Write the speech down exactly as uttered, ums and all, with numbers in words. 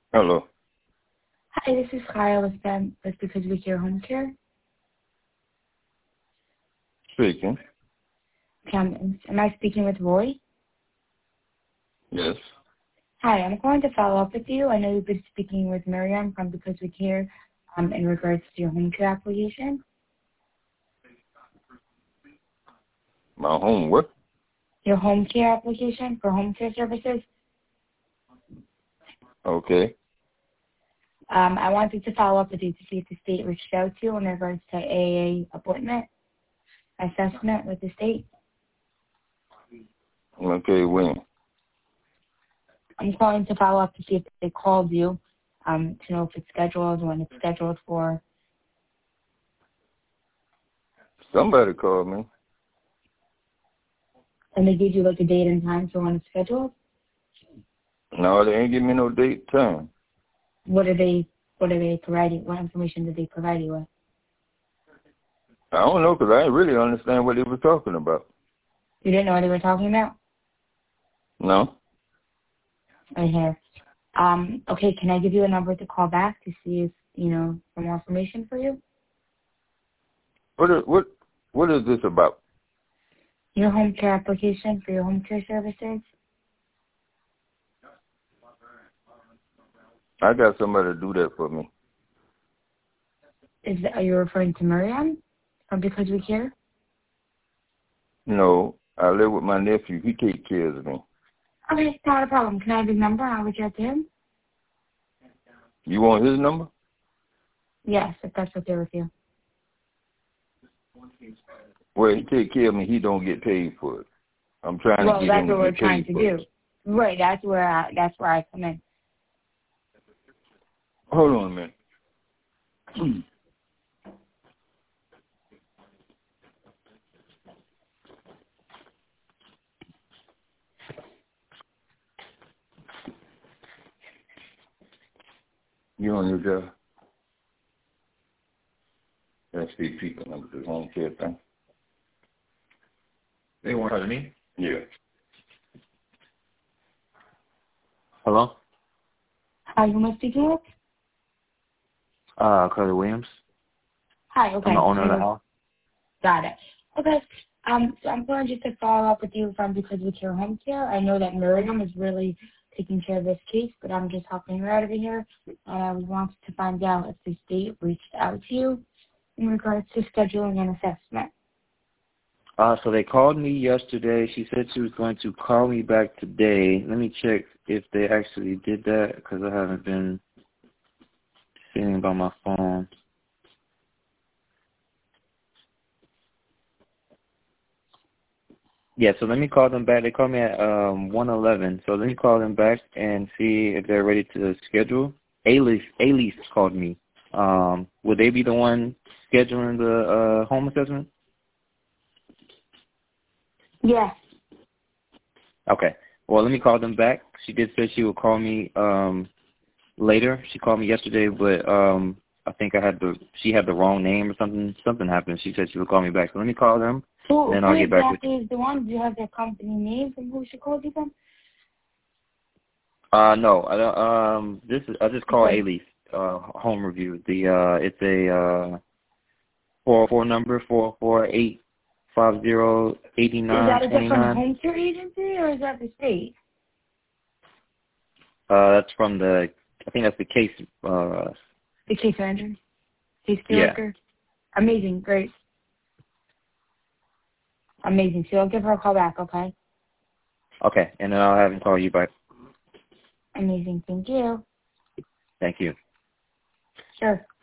Hello. Hi, this is Kyle with them with Because We Care Home Care. Speaking. Um, am I speaking with Roy? Yes. Hi, I'm calling to follow up with you. I know you've been speaking with Miriam from Because We Care um, in regards to your home care application. My home what? Your home care application for home care services. Okay. Um, I wanted to follow up with you to see if the state reached out to you in regards to A A appointment assessment with the state. Okay, when? I'm calling to follow up to see if they called you um, to know if it's scheduled, when it's scheduled for. Somebody called me. And they gave you like a date and time for when it's scheduled? No, they ain't give me no date time. What are they, what are they providing, what information did they provide you with? I don't know because I didn't really understand what they were talking about. You didn't know what they were talking about? No. Right here. Um, okay, can I give you a number to call back to see if, you know, for more information for you? What is, what, what is this about? Your home care application for your home care services? I got somebody to do that for me. Is that, are you referring to Miriam from Because We Care? No, I live with my nephew. He takes care of me. Okay, not a problem. Can I have his number? I'll reach out to him. You want his number? Yes, if that's okay with you. Well, he take care of me. He don't get paid for it. I'm trying Well, to get that's him what to we're get trying paid to for do. it. Right, that's where I, that's where I come in. Hold on a minute. You on your job? That's the people number, the home care thing. They want to me? Yeah. Hello? Hi, who am I speaking with? Uh, Carly Williams. Hi, okay. I'm the owner of the So- house. Got it. Okay. Um, so I'm going just to follow up with you from Because We Care Home Care. I know that Miriam is really taking care of this case, but I'm just helping her out over here. And I wanted to find out if the state reached out to you in regards to scheduling an assessment. Uh, so they called me yesterday. She said she was going to call me back today. Let me check if they actually did that because I haven't been seeing about my phone. Yeah, so let me call them back. They called me at um one eleven. So let me call them back and see if they're ready to schedule. Alice Alice called me. Um, would they be the one scheduling the uh, home assessment? Yes. Okay. Well, let me call them back. She did say she would call me um later. She called me yesterday, but um I think I had the she had the wrong name or something. Something happened. She said she would call me back. So let me call them. Who, Then who I'll get back with exactly is the one? Do you have their company name from who she called you from? Uh, no, I don't, um, this is, I just call Okay. Alice, uh, home review. The, uh, it's a, uh, four oh four number, four four eight five zero eight Is nine that a two different nine. home care agency or is that the state? Uh, that's from the, I think that's the case, uh, The case manager? Case yeah. worker? Amazing. Great. Amazing. So I'll give her a call back, okay? Okay, and then I'll have him call you back. Amazing. Thank you. Thank you. Sure.